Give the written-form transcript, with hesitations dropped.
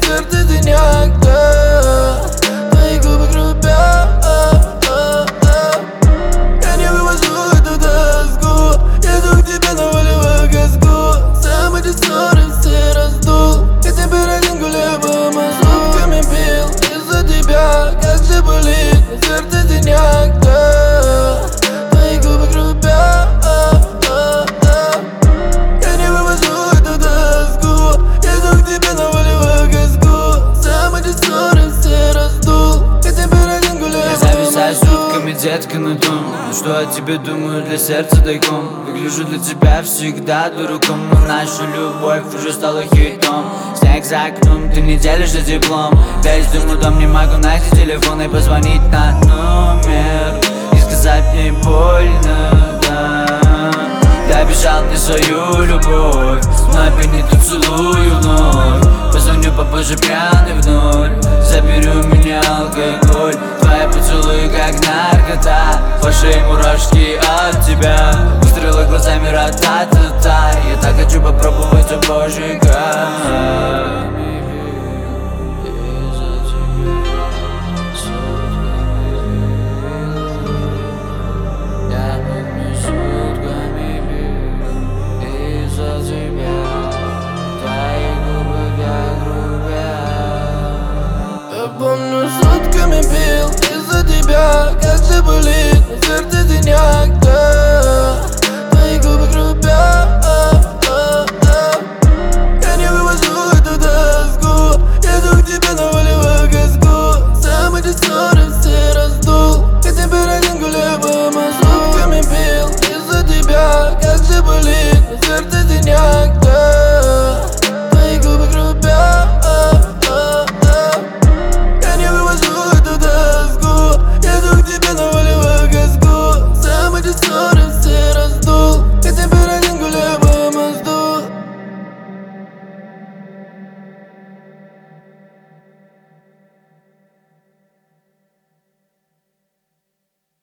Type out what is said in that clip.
сердце синяк, да. Твои губы грубят. Я не вывожу эту тоску. Еду к тебе на волевую газку. Сам эти ссоры все раздул. Хотя бы один гуляю по мосту. Сутками бил из-за тебя. Как же болит сердце синяк, да. Твои губы грубят. Я не вывожу эту тоску. Еду к тебе на волевую газку. Сам эти ссоры все раздул. Хотя бы один гуляю по мосту. Я зависаю сутками, детка, на том, что о тебе думаю для сердца тайком. Выгляжу для тебя всегда дураком, но наша любовь уже стала хитом. Снег за окном, ты не делишься теплом. Весь дым дом, не могу найти телефон и позвонить на номер и сказать мне больно, да. Ты обещал мне свою любовь, но опять не ту целую вновь. Позвоню попозже пьяный вновь. Забери у меня алкоголь. Твои поцелуи как наркота. По шее мурашки от тебя. Выстрелы глазами ра-та-та-та. Я так хочу попробовать обожигать.